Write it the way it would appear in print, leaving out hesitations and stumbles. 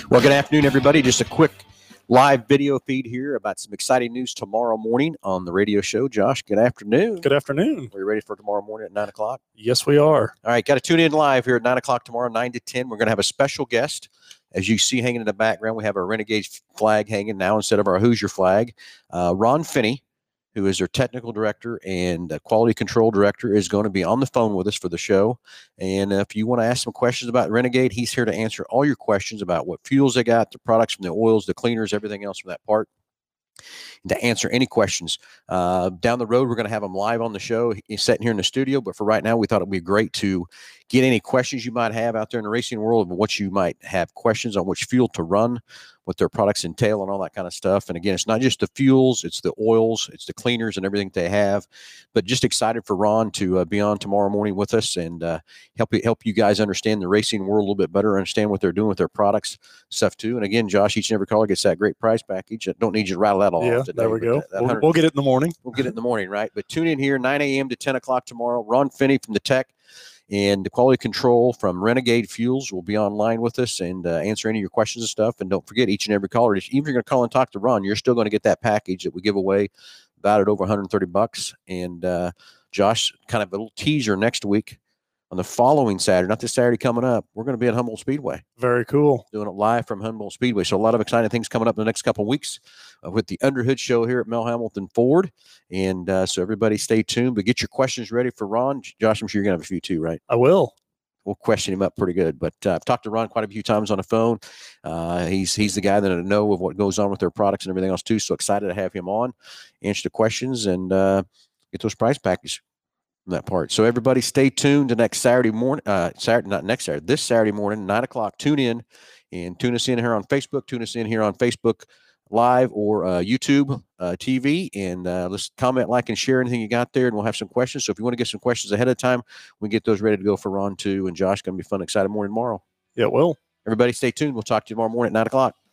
Well, good afternoon, everybody. Just a quick live video feed here about some exciting news tomorrow morning on the radio show. Josh, good afternoon. Good afternoon. Are you ready for tomorrow morning at 9 o'clock? Yes, we are. All right, got to tune in live here at 9 o'clock tomorrow, 9 to 10. We're going to have a special guest. As you see hanging in the background, we have our Renegade flag hanging now instead of our Hoosier flag. Ron Finney, who is our technical director and quality control director, is going to be on the phone with us for the show. And if you want to ask some questions about Renegade, he's here to answer all your questions about what fuels they got, the products from the oils, the cleaners, everything else from that part. And to answer any questions down the road, we're going to have him live on the show. He's sitting here in the studio, but for right now, we thought it'd be great to get any questions you might have out there in the racing world, and what you might have questions on which fuel to run, what their products entail, and all that kind of stuff. And again, it's not just the fuels, it's the oils, it's the cleaners and everything they have. But just excited for Ron to be on tomorrow morning with us and help you guys understand the racing world a little bit better, understand what they're doing with their products, stuff too. And again, Josh, each and every caller gets that great price package. I don't need you to rattle that all off today. There we go. We'll get it in the morning. We'll get it in the morning, right? But tune in here, 9 a.m. to 10 o'clock tomorrow. Ron Finney from the tech and the quality control from Renegade Fuels will be online with us and answer any of your questions and stuff. And don't forget, each and every caller, even if you're going to call and talk to Ron, you're still going to get that package that we give away, valued over $130. And Josh, kind of a little teaser next week. On the following Saturday, not this Saturday coming up, we're going to be at Humboldt Speedway. Very cool. Doing it live from Humboldt Speedway. So a lot of exciting things coming up in the next couple of weeks with the Underhood Show here at Mel Hambelton Ford. And so everybody stay tuned. But get your questions ready for Ron. Josh, I'm sure you're going to have a few too, right? I will. We'll question him up pretty good. But I've talked to Ron quite a few times on the phone. He's the guy that I know of what goes on with their products and everything else too. So excited to have him on, answer the questions, and get those price packages. That part. So everybody stay tuned to next Saturday morning, this Saturday morning, 9 o'clock. Tune in and tune us in here on Facebook. Tune us in here on Facebook Live or YouTube TV. And let's comment, like, and share anything you got there. And we'll have some questions. So if you want to get some questions ahead of time, we can get those ready to go for Ron too. And Josh, going to be a fun, exciting morning tomorrow. Yeah, it will. Everybody stay tuned. We'll talk to you tomorrow morning at 9 o'clock.